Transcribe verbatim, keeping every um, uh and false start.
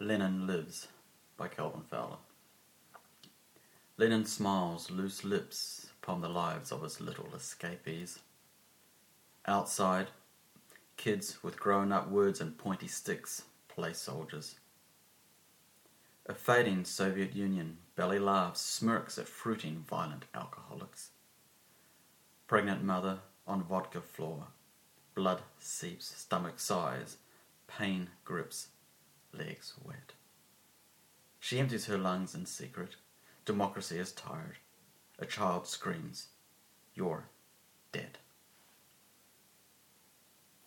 Lenin Lives by Calvin Fowler. Lenin smiles loose lips upon the lives of his little escapees. Outside, kids with grown-up words and pointy sticks play soldiers. A fading Soviet Union belly laughs, smirks at fruiting violent alcoholics. Pregnant mother on vodka floor. Blood seeps, stomach sighs, pain grips, legs wet. She empties her lungs in secret. Democracy is tired. A child screams, "You're dead."